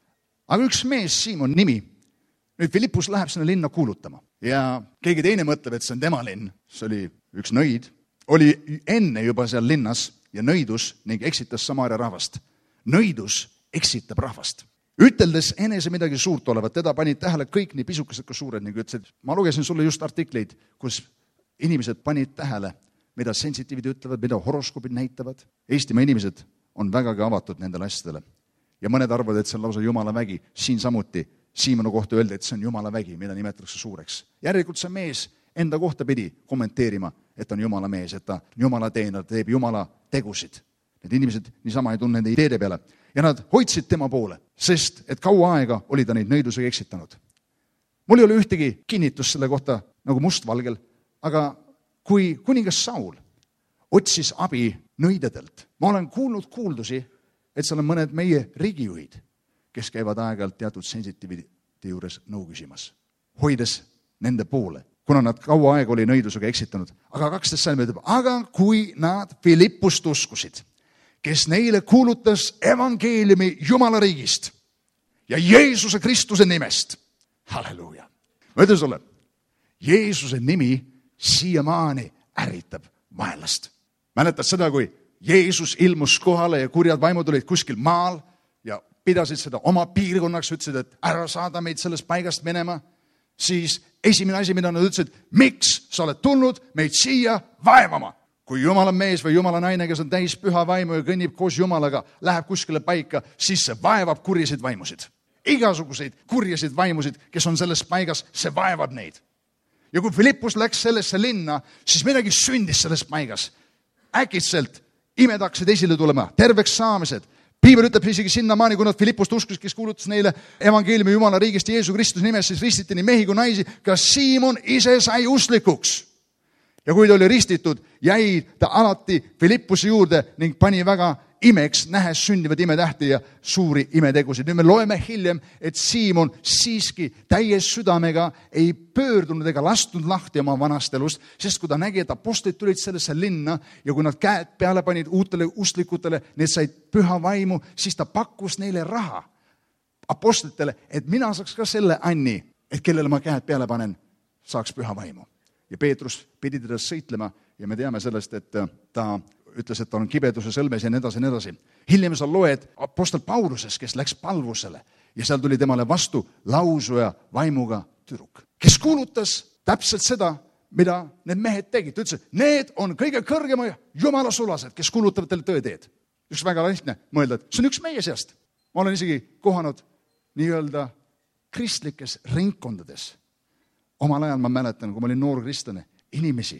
Aga üks mees, Siimon nimi, nüüd Filippus läheb sinna linna kuulutama. Ja keegi teine mõtleb, et see on tema linn. See oli üks nõid. Oli enne juba seal linnas ja nõidus ning eksitas Samaaria rahvast. Nõidus eksitab rahvast. Üteldes enese midagi suurt olevat, teda panid tähele kõik nii pisukesed kui suured, ning ütlesid, ma lugesin sulle just artikleid, kus inimesed panid tähele, mida sensitiivid ütlevad, mida horoskoobid näitavad. Eestimaa inimesed on vägagi avatud nendele asjadele. Ja mõned arvavad, et see on lausa Jumala vägi. Siin samuti Siimonu kohta öeldi, et see on Jumala vägi, mida nimetatakse suureks. Järelikult see mees enda kohta pidi kommenteerima, et on Jumala mees, et ta Jumala teener, teeb Jumala tegusid. Need inimesed niisama ei tunne nende ideede peale. Ja nad hoidsid tema poole, sest et kaua aega oli ta neid nõidusega eksitanud. Mul ei ole ühtegi kinnitus selle kohta nagu mustvalgel, aga kui kuningas Saul otsis abi nõidedelt, ma olen kuulnud kuuldusi, et seal on mõned meie riigijuhid, kes käivad aeg-ajalt teatud sensitiivide juures nõu küsimas, hoides nende poole, kuna nad kaua aega oli nõidusega eksitanud. Aga kaksteist salm ütleb, aga kui nad Filippust uskusid, kes neile kuulutas evangeeliumi Jumala riigist ja Jeesuse Kristuse nimest. Halleluuja. Ma ütlen sulle, Jeesuse nimi siiamaani ärritab vaenlast. Mäletad seda, kui Jeesus ilmus kohale ja kurjad vaimud olid kuskil maal ja pidasid seda oma piirkonnaks, ütlesid, et ära saada meid sellest paigast minema, siis esimene asi, mida nad ütlesid, miks sa oled tulnud meid siia vaevama? Kui Jumala mees või Jumala naine, kes on täis püha vaimu ja kõnnib koos Jumalaga, läheb kuskile paika, siis see vaevab kurjasid vaimusid. Igasuguseid kurjasid vaimusid, kes on selles paigas, see vaevab neid. Ja kui Filippus läks sellesse linna, siis midagi sündis selles paigas. Äkitselt imed hakkasid esile tulema, terveks saamised. Piibel ütleb isegi sinna maani, kui nad Filippust uskusid, kes kuulutas neile evangeeliumi Jumala riigist Jeesu Kristuse nimes, siis ristiti nii mehi kui naisi, ka Siimon ise sai uslikuks. Ja kui ta oli ristitud, jäi ta alati Filippuse juurde ning pani väga imeks, nähes sündivad imetähti ja suuri imetegusid. Nüüd me loeme hiljem, et Siimon siiski täies südamega ei pöördunud ega lastunud lahti oma vanast elust, sest kui ta nägi, et apostlid tulid sellesse linna ja kui nad käed peale panid uutele uslikutele, need said püha vaimu, siis ta pakkus neile raha apostlitele, et mina saaks ka selle anni, et kellele ma käed peale panen, saaks püha vaimu. Ja Peetrus pidi teda sõitlema ja me teame sellest, et ta ütles, et ta on kibeduse sõlmes ja nii edasi, nii edasi. Hiljem sa loed apostel Paulusest, kes läks palvusele ja seal tuli temale vastu lausuja vaimuga tüdruk, kes kuulutas täpselt seda, mida need mehed tegid. Ta ütles, et need on kõige kõrgema Jumala sulased, kes kuulutavad teile tõeteed. Üks väga lihtne mõelda, et see on üks meie seast. Ma olen isegi kohanud nii-öelda kristlikes ringkondades. Omal ajal ma mäletan, kui ma olin noor kristlane, inimesi,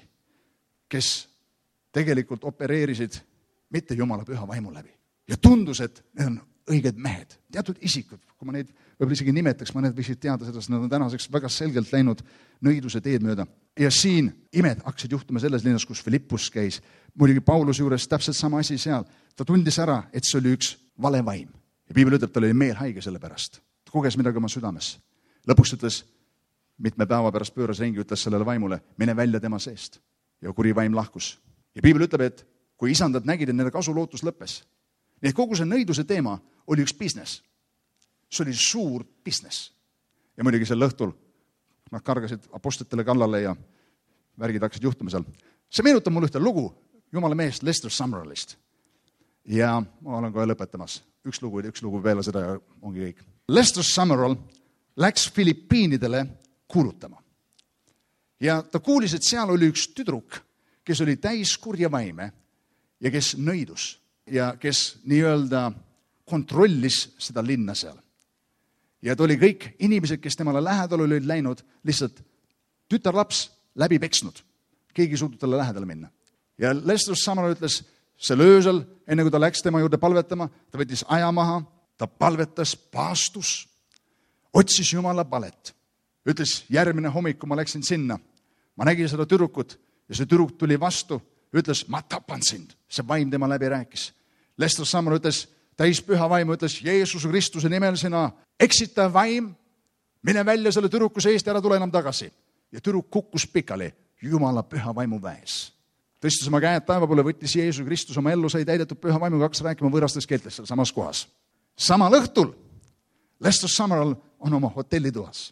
kes tegelikult opereerisid mitte Jumala püha vaimu läbi. Ja tundus, et need on õiged mehed, teatud isikud, kui ma neid võib-olla isegi nimetaks, mõned võiksid teada sellest, nad on tänaseks väga selgelt läinud nõiduse teed mööda. Ja siin imed hakkasid juhtuma selles linnas, kus Filippus käis. Muidugi Paulus juures täpselt sama asi seal. Ta tundis ära, et see oli üks vale vaim. Ja piibel ütleb, tal oli meel haige selle pärast. Ta koges midagi oma südames. Lõpuks ütles, mitme päeva pärast pööras ringi, ütles sellele vaimule, mine välja tema seest. Ja kuri vaim lahkus. Ja piibel ütleb, et kui isandad nägid, et nende kasu lootus lõppes. Nii et kogu see nõiduse teema oli üks business. See oli suur business. Ja muidugi sel õhtul nad kargasid apostlitele kallale ja värgid hakkasid juhtuma seal. See meenutab mulle ühte lugu Jumala mehest Lester Summerallist. Ja ma olen kohe lõpetamas. Üks lugu, üks lugu peale seda ja ongi kõik. Lester Summerall läks Filippiinidele kuulutama. Ja ta kuulis, et seal oli üks tüdruk, kes oli täis kurja vaime ja kes nõidus ja kes nii-öelda kontrollis seda linna seal. Ja ta oli kõik inimesed, kes temale lähedal olid läinud, lihtsalt tütarlaps läbi peksnud. Keegi ei suutnud talle lähedale minna. Ja Lester Summerall ütles, sel öösel, enne kui ta läks tema juurde palvetama, ta võttis aja maha, ta palvetas, paastus, otsis Jumala palet. Ütles, järgmine hommik, kui ma läksin sinna, ma nägin seda tüdrukut ja see tüdruk tuli vastu, ütles, ma tapan sind. See vaim tema läbi rääkis. Lester Summerall ütles, täis püha vaimu, ütles, Jeesuse Kristuse nimel sina eksitav vaim, mine välja selle tüdruku seest ja ära tule enam tagasi. Ja tüdruk kukkus pikali Jumala püha vaimu väes. Tõstis oma käed taeva poole, võttis Jeesuse Kristus oma ellu, sai täidetud püha vaimuga, hakkas rääkima võõrastes keeltes seal samas kohas. Samal õhtul Lester Summerall on oma hotellitoas.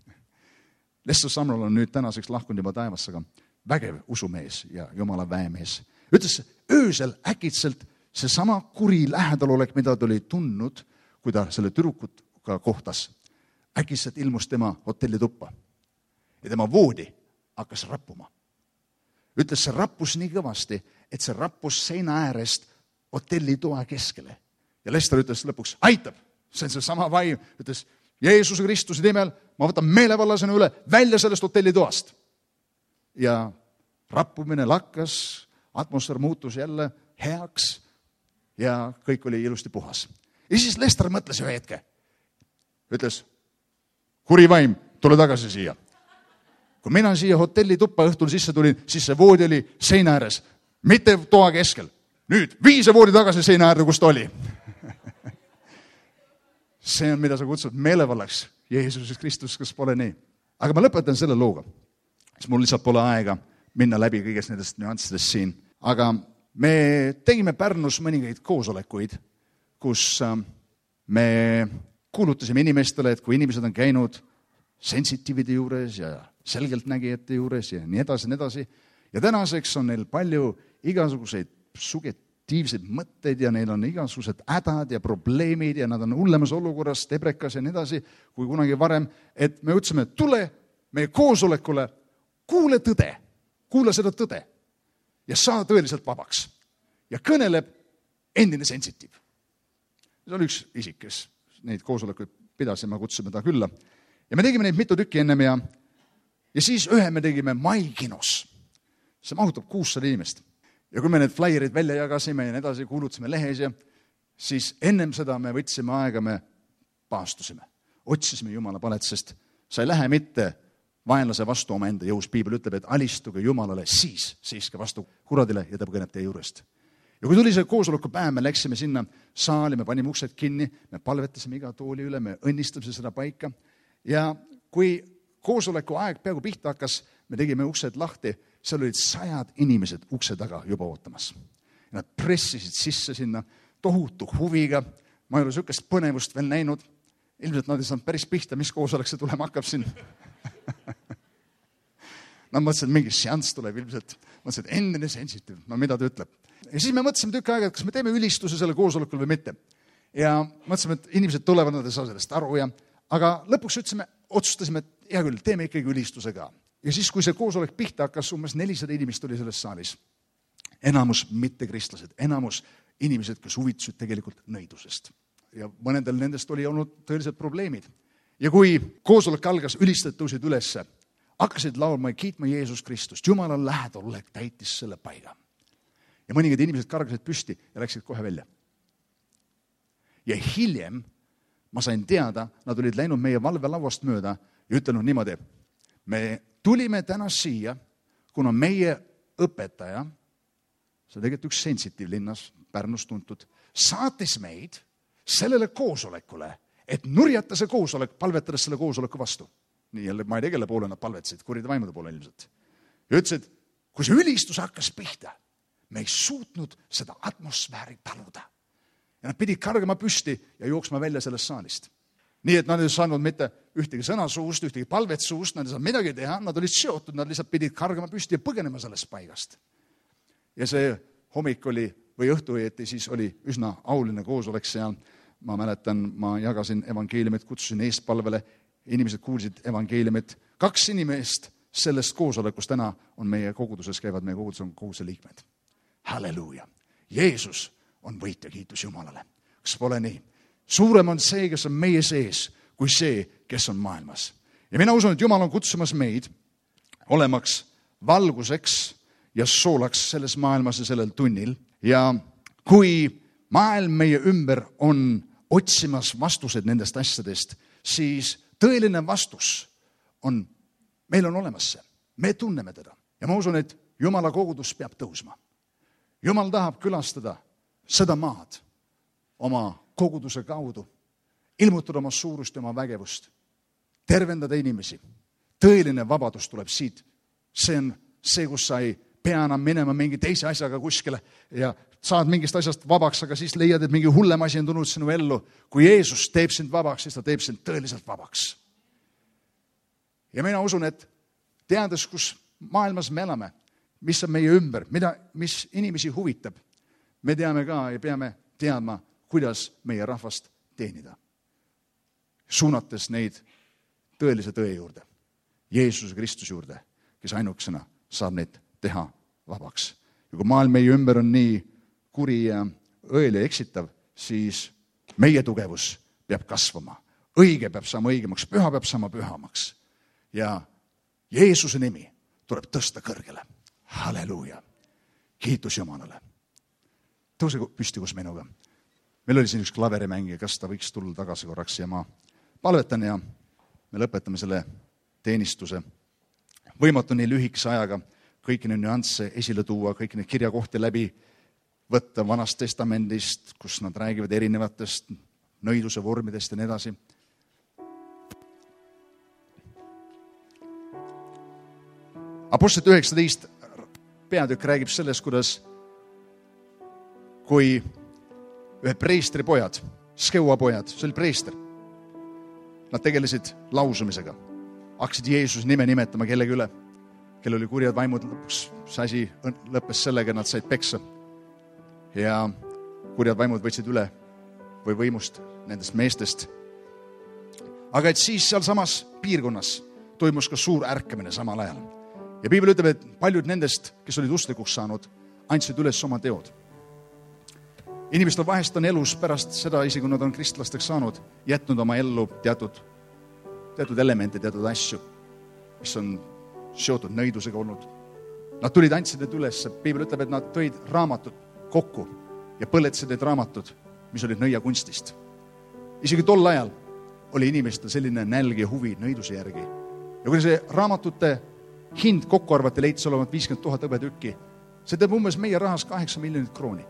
Lester Summerall on nüüd tänaseks lahkunud juba taevasse, aga vägev usumees ja Jumala väemees. Ütles, öösel äkitselt see sama kuri lähedalolek, mida ta oli tundnud, kui ta selle tüdrukuga kohtas, äkitselt ilmus tema hotellituppa. Ja tema voodi hakkas rappuma. Ütles, see rappus nii kõvasti, et see rappus seina äärest hotellitoa keskele. Ja Lester ütles lõpuks, aitab, see on see sama vaim. Ütles, Jeesuse Kristuse nimel, ma võtan meelevallasena üle välja sellest hotellitoast. Ja rappumine lakkas, atmosfäär muutus jälle heaks ja kõik oli ilusti puhas. Ja siis Lester mõtles ühe hetke. Ütles, kuri vaim, tule tagasi siia. Kui mina siia hotellituppa õhtul sisse tulin, siis see voodi oli seina ääres, mitte toa keskel. Nüüd vii see voodi tagasi seina äärde, kus ta oli. See on, mida sa kutsud meelevallaks Jeesuses Kristus, kas pole nii. Aga ma lõpetan selle looga, siis mul lihtsalt pole aega minna läbi kõigest nendest nüanssidest siin. Aga me tegime Pärnus mõningaid koosolekuid, kus me kuulutasime inimestele, et kui inimesed on käinud sensitiivide juures ja selgeltnägijate juures ja nii edasi, nii edasi. Ja tänaseks on neil palju igasuguseid sugestiivseid mõtteid ja neil on igasugused hädad ja probleemid ja nad on hullemas olukorras, tebrekas ja nii edasi, kui kunagi varem, et me ütlesime, tule meie koosolekule, kuule tõde, kuule seda tõde ja saa tõeliselt vabaks. Ja kõneleb endine sensitiiv. See oli üks isik, kes neid koosolekuid pidas ja me kutsusime ta külla. Ja me tegime neid mitu tükki ennem ja, ja siis ühe me tegime Maikinos. See mahutab kuussada inimest. Ja kui me need flyrid välja jagasime ja nii edasi, kuulutasime lehes ja siis ennem seda me võtsime aega, me paastusime. Otsisime Jumala palet, sest sa ei lähe mitte vaenlase vastu oma enda jõus. Piibel ütleb, et alistuge Jumalale, siis seiske vastu kuradile ja ta põgeneb teie juurest. Ja kui tuli see koosoleku päev, me läksime sinna saali, me panime uksed kinni, me palvetasime iga tooli üle, me õnnistasime seda paika. Ja kui koosoleku aeg peaaegu pihta hakkas, me tegime uksed lahti, seal olid sajad inimesed ukse taga juba ootamas. Ja nad pressisid sisse sinna tohutu huviga. Ma ei ole sükest põnevust veel näinud. Ilmselt nad ei saanud päris pihta, mis koosolek see tulema hakkab siin. Nad mõtlesid, et mingi seanss tuleb ilmselt. Mõtlesid, et endine sensitiiv. No mida ta ütleb? Ja siis me mõtlesime tükk aega, et kas me teeme ülistuse selle koosolekul või mitte. Ja mõtlesime, et inimesed tulevad, nad ei saa sellest aru. Ja, aga lõpuks ütlesime, otsustasime, et hea küll, teeme ikkagi ülistuse ka. Ja siis, kui see koosolek pihta hakkas, umbes nelisada inimest oli selles saalis. Enamus mittekristlased, enamus inimesed, kes huvitasid tegelikult nõidusest. Ja mõnedel nendest oli olnud tõeliselt probleemid. Ja kui koosolek algas, ülistajad tõusid ülesse, hakkasid laulma ja kiitma Jeesus Kristust. Jumala lähedolek täitis selle paiga. Ja mõningad inimesed kargasid püsti ja läksid kohe välja. ja hiljem ma sain teada, nad olid läinud meie valvelauast mööda ja ütelnud niimoodi, me tulime täna siia, kuna meie õpetaja, see on tegelikult üks sensitiiv linnas, Pärnus tuntud, saatis meid sellele koosolekule, et nurjata see koosolek, palvetades selle koosoleku vastu. Nii jälle, ma ei tea, kelle poole nad palvetasid, kuride vaimude poole ilmselt. Ja ütlesid, kui see ülistus hakkas pihta, me ei suutnud seda atmosfääri taluda. Ja nad pidid kargama püsti ja jooksma välja sellest saalist. Nii et nad ei saanud mitte ühtegi sõna suust, ühtegi palvet suust, nad ei saanud midagi teha, nad olid seotud, nad lihtsalt pidid kargama püsti ja põgenema sellest paigast. Ja see hommik oli, või õhtuõieti siis oli üsna auline koosolek seal. Ma mäletan, ma jagasin evangeeliumit, kutsusin eestpalvele, inimesed kuulsid evangeeliumit. Kaks inimest sellest koosolekust täna on meie koguduses, käivad meie kogudus on koguduse liikmed. Halleluuja! Jeesus on võit ja kiitus Jumalale. Kas pole nii? Suurem on see, kes on meie sees, kui see, kes on maailmas. Ja mina usun, et Jumal on kutsumas meid olemaks valguseks ja soolaks selles maailmas ja sellel tunnil. Ja kui maailm meie ümber on otsimas vastused nendest asjadest, siis tõeline vastus on, meil on olemas see. Me tunneme teda. Ja ma usun, et Jumala kogudus peab tõusma. Jumal tahab külastada seda maad oma koguduse kaudu, ilmutada oma suurust ja oma vägevust, tervendada inimesi. Tõeline vabadus tuleb siit. See on see, kus sa ei pea enam minema mingi teise asjaga kuskile ja saad mingist asjast vabaks, aga siis leiad, et mingi hullem asi on tulnud sinu ellu. Kui Jeesus teeb sind vabaks, siis ta teeb sind tõeliselt vabaks. Ja mina usun, et teades, kus maailmas me elame, mis on meie ümber, mida, mis inimesi huvitab, me teame ka ja peame teadma, kuidas meie rahvast teenida. Suunates neid tõelise tõe juurde, Jeesuse Kristus juurde, kes ainuksena saab neid teha vabaks. Ja kui maailm meie ümber on nii kuri ja õel ja eksitav, siis meie tugevus peab kasvama. Õige peab saama õigemaks, püha peab saama pühamaks. Ja Jeesuse nimi tuleb tõsta kõrgele. Halleluuja! Kiitus Jumalale! Tõuse püsti kus minuga. Meil oli siin üks klaverimängija, kas ta võiks tulla tagasi korraks ja ma palvetan ja me lõpetame selle teenistuse. Võimatu nii lühikese ajaga kõiki neid nüansse esile tuua, kõiki neid kirjakohti läbi võtta Vanast testamendist, kus nad räägivad erinevatest nõiduse vormidest ja nii edasi. Apostlite üheksateist peatükk räägib sellest, kuidas kui ühed preestri pojad, Skeua pojad, see oli preester, nad tegelesid lausumisega, hakkasid Jeesuse nime nimetama kellegi üle, kel oli kurjad vaimud, lõpuks see asi lõppes sellega, nad said peksa ja kurjad vaimud võtsid üle või võimust nendest meestest. Aga et siis seal samas piirkonnas toimus ka suur ärkamine samal ajal. Ja piibel ütleb, et paljud nendest, kes olid usklikuks saanud, andsid üles oma teod. Inimestel vahest on elus pärast seda, isegi kui nad on kristlasteks saanud, jätnud oma ellu teatud, teatud elemente, teatud asju, mis on seotud nõidusega olnud. Nad tulid, andsid need üles. Piibel ütleb, et nad tõid raamatud kokku ja põletasid need raamatud, mis olid nõiakunstist. Isegi tol ajal oli inimestel selline nälg ja huvi nõiduse järgi. Ja kui see raamatute hind kokku arvati, leidis olevat viiskümmend tuhat õbetükki, see teeb umbes meie rahas kaheksa miljonit krooni.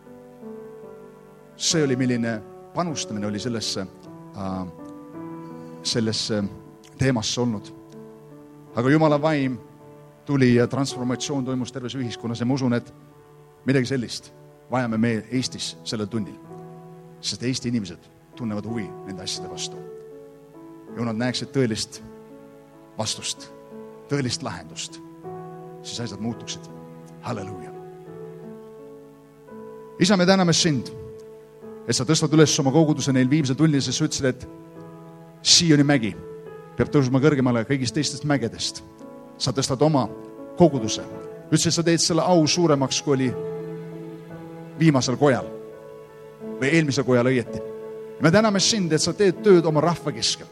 See oli, milline panustamine oli sellesse, äh, sellesse teemasse olnud. Aga Jumala vaim tuli ja transformatsioon toimus terves ühiskonnas ja ma usun, et midagi sellist vajame me Eestis sellel tunnil, sest Eesti inimesed tunnevad huvi nende asjade vastu. Ja kui nad näeksid tõelist vastust, tõelist lahendust, siis asjad muutuksid. Halleluuja! Isa, me täname sind, et sa tõstad üles oma koguduse neil viimsel tunnil, sest sa ütlesid, et Sioni mägi peab tõusma kõrgemale kõigist teistest mägedest. Sa tõstad oma koguduse. Ütlesid, et sa teed selle au suuremaks, kui oli viimasel kojal või eelmisel kojal õieti. Ja me täname sind, et sa teed tööd oma rahva keskel.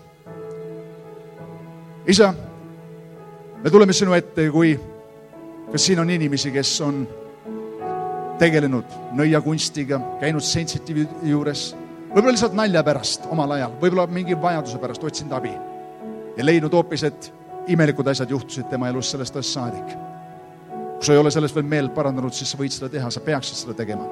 Isa, me tuleme sinu ette, kui kas siin on inimesi, kes on tegelenud nõiakunstiga, käinud sensitiivi juures, võib-olla lihtsalt nalja pärast omal ajal, võib-olla mingi vajaduse pärast otsinud abi ja leidnud hoopis, et imelikud asjad juhtusid tema elus sellest ajast saadik. Kui sa ei ole sellest veel meelt parandanud, siis sa võid seda teha, sa peaksid seda tegema.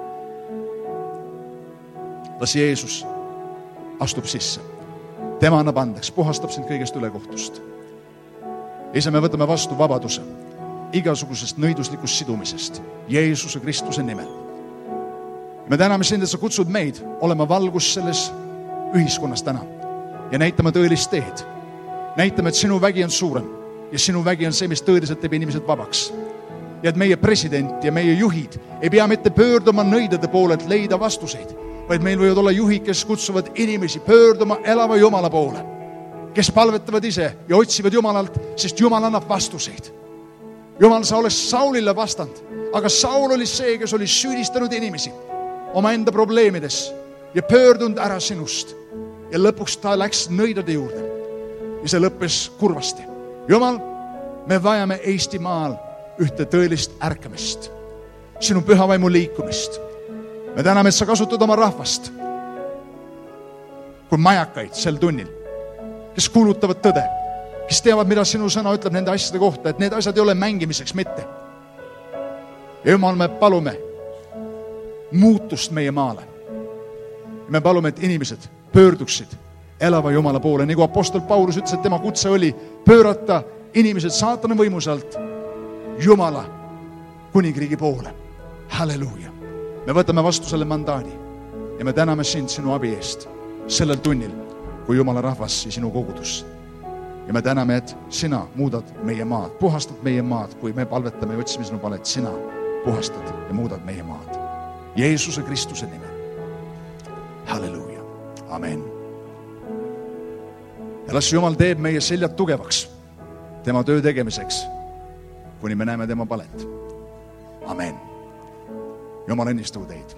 Las Jeesus astub sisse. Tema annab andeks, puhastab sind kõigest ülekohtust. Isa, me võtame vastu vabaduse igasugusest nõiduslikust sidumisest Jeesuse Kristuse nimel. Me täname sind, et sa kutsud meid olema valgus selles ühiskonnas täna ja näitama tõelist teed. Näitame, et sinu vägi on suurem ja sinu vägi on see, mis tõeliselt teeb inimesed vabaks. Ja et meie president ja meie juhid ei pea mitte pöörduma nõidade poole, et leida vastuseid, vaid meil võivad olla juhid, kes kutsuvad inimesi pöörduma elava Jumala poole, kes palvetavad ise ja otsivad Jumalalt, sest Jumal annab vastuseid. Jumal, sa oled Saulile vastand, aga Saul oli see, kes oli süüdistanud inimesi oma enda probleemides ja pöördunud ära sinust. Ja lõpuks ta läks nõidade juurde ja see lõppes kurvasti. Jumal, me vajame Eestimaal ühte tõelist ärkamist, sinu pühavaimu liikumist. Me täname, et sa kasutad oma rahvast kui majakaid sel tunnil, kes kuulutavad tõde, kes teavad, mida sinu sõna ütleb nende asjade kohta, et need asjad ei ole mängimiseks mitte. Ja Jumal, me palume muutust meie maale. Ja me palume, et inimesed pöörduksid elava Jumala poole, nagu apostel Paulus ütles, et tema kutse oli pöörata inimesed saatana võimuse alt Jumala kuningriigi poole. Halleluuja. Me võtame vastu selle mandaadi ja me täname sind sinu abi eest sellel tunnil, kui Jumala rahvas ja sinu kogudus. Ja me täname, et sina muudad meie maad, puhastad meie maad, kui me palvetame ja otsime sinu palet, sina puhastad ja muudad meie maad. Jeesuse Kristuse nimel. Halleluuja. Amen. Ja las Jumal teeb meie seljad tugevaks tema töö tegemiseks, kuni me näeme tema palet. Amen. Jumal õnnistagu teid.